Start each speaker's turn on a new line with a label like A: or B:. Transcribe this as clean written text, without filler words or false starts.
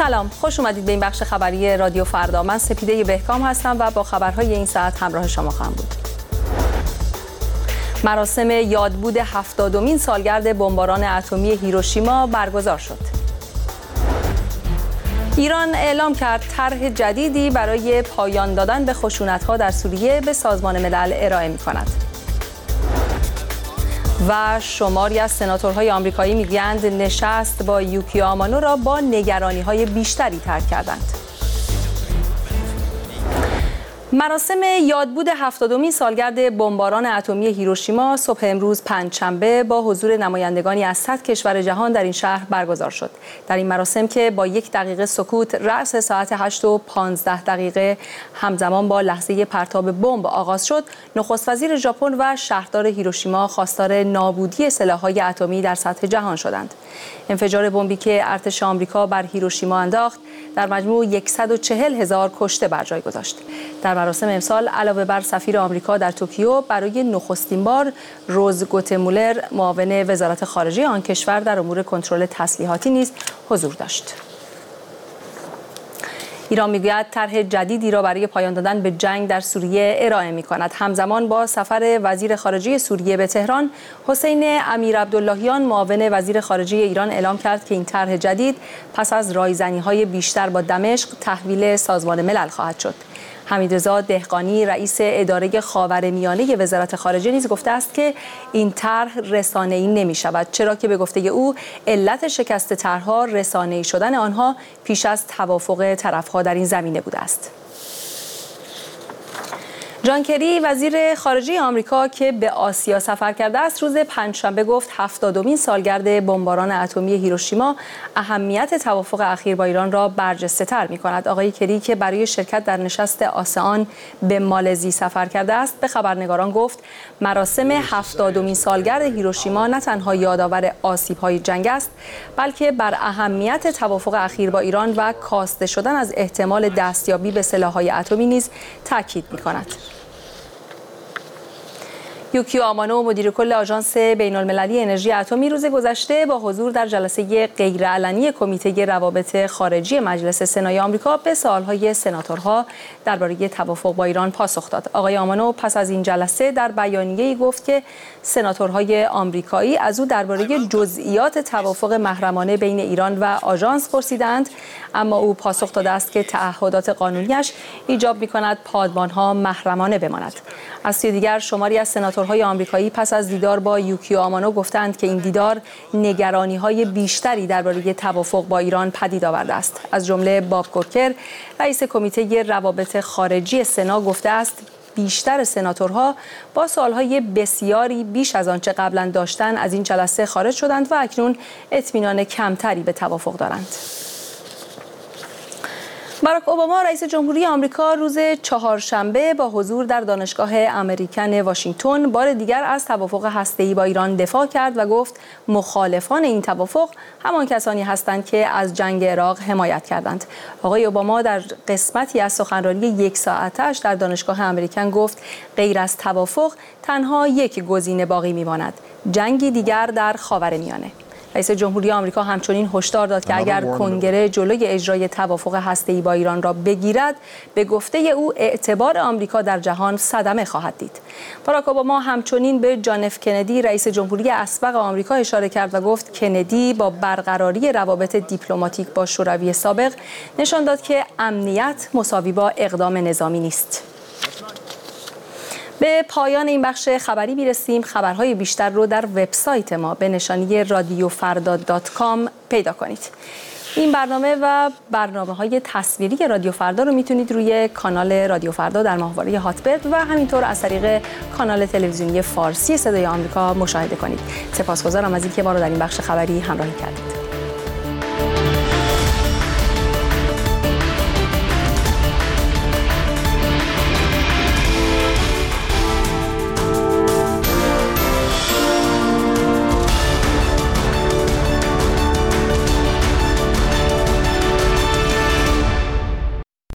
A: سلام، خوش اومدید به این بخش خبری رادیو فردا. من سپیده بهکام هستم و با خبرهای این ساعت همراه شما خواهم بود. مراسم یادبود 70مین سالگرد بمباران اتمی هیروشیما برگزار شد. ایران اعلام کرد طرح جدیدی برای پایان دادن به خشونت‌ها در سوریه به سازمان ملل ارائه می‌کند. و شماری از سناتورهای آمریکایی میگویند نشست با یوکیو آمانو را با نگرانی‌های بیشتری ترک کردند. مراسم یادبود 70مین سالگرد بمباران اتمی هیروشیما صبح امروز پنجشنبه با حضور نمایندگانی از 100 کشور جهان در این شهر برگزار شد. در این مراسم که با 1 دقیقه سکوت رأس ساعت 8:15 همزمان با لحظه پرتاب بمب آغاز شد، نخست وزیر ژاپن و شهردار هیروشیما خواستار نابودی سلاح‌های اتمی در سطح جهان شدند. انفجار بمبی که ارتش آمریکا بر هیروشیما انداخت در مجموع 140,000 کشته بر جای گذاشت. در مراسم امسال علاوه بر سفیر آمریکا در توکیو، برای نخستین بار روز گوتمولر معاون وزارت خارجه آن کشور در امور کنترل تسلیحاتی نیز حضور داشت. ایران میگوید طرح جدیدی را برای پایان دادن به جنگ در سوریه ارائه می‌کند. همزمان با سفر وزیر خارجه سوریه به تهران، حسین امیرعبداللهیان معاون وزیر خارجه ایران اعلام کرد که این طرح جدید پس از رایزنی‌های بیشتر با دمشق تحویل سازمان ملل خواهد شد. حمیدرضا دهقانی رئیس اداره خاورمیانه وزارت خارجه نیز گفته است که این طرح رسانه‌ای نمی‌شود، چرا که به گفته او علت شکست طرح‌ها رسانه‌ای شدن آنها پیش از توافق طرف‌ها در این زمینه بوده است. جان کری وزیر خارجه آمریکا که به آسیا سفر کرده است، روز پنجشنبه گفت 70مین سالگرد بمباران اتمی هیروشیما اهمیت توافق اخیر با ایران را برجسته‌تر می‌کند. آقای کری که برای شرکت در نشست آسئان به مالزی سفر کرده است، به خبرنگاران گفت مراسم 70مین سالگرد هیروشیما نه تنها یادآور آسیب‌های جنگ است، بلکه بر اهمیت توافق اخیر با ایران و کاسته شدن از احتمال دستیابی به سلاح‌های اتمی نیز تاکید می‌کند. یوکیو آمانو مدیر کل آژانس بین‌المللی انرژی اتمی روز گذشته با حضور در جلسه غیرعلنی کمیته روابط خارجی مجلس سنای آمریکا به سوال‌های سناتورها درباره توافق با ایران پاسخ داد. آقای آمانو پس از این جلسه در بیانیه‌ای گفت که سناتورهای آمریکایی از او درباره جزئیات توافق محرمانه بین ایران و آژانس پرسیدند، اما او پاسخ داده است که تعهدات قانونیش ایجاب می‌کند پادمان‌ها محرمانه بماند. از سوی دیگر شماری از سناتورهای آمریکایی پس از دیدار با یوکیو آمانو گفتند که این دیدار نگرانی‌های بیشتری درباره توافق با ایران پدید آورده است. از جمله باب کورکر رئیس کمیته روابط خارجی سنا گفته است بیشتر سناتورها با سوال‌های بسیاری بیش از آنچه قبلا داشتند از این جلسه خارج شدند و اکنون اطمینان کمتری به توافق دارند. باراک اوباما رئیس جمهوری آمریکا روز چهارشنبه با حضور در دانشگاه امریکن واشنگتن بار دیگر از توافق هسته‌ای با ایران دفاع کرد و گفت مخالفان این توافق همان کسانی هستند که از جنگ عراق حمایت کردند. آقای اوباما در قسمتی از سخنرانی 1 ساعتش در دانشگاه امریکن گفت غیر از توافق تنها یک گزینه باقی می‌ماند: جنگی دیگر در خاورمیانه. رئیس جمهوری آمریکا همچنین هشدار داد که اگر کنگره جلوی اجرای توافق هسته‌ای با ایران را بگیرد، به گفته او اعتبار آمریکا در جهان صدمه خواهد دید. باراک اوباما همچنین به جان اف کندی رئیس جمهوری اسبق آمریکا اشاره کرد و گفت کندی با برقراری روابط دیپلماتیک با شوروی سابق نشان داد که امنیت مساوی با اقدام نظامی نیست. به پایان این بخش خبری میرسیم. خبرهای بیشتر رو در وبسایت ما به نشانی radiofarda.com پیدا کنید. این برنامه و برنامه‌های تصویری رادیو فردا رو میتونید روی کانال رادیو فردا در ماهواره هاتبرد و همینطور از طریق کانال تلویزیونی فارسی صدای آمریکا مشاهده کنید. سپاسگزارم از اینکه ما رو در این بخش خبری همراهی کردید.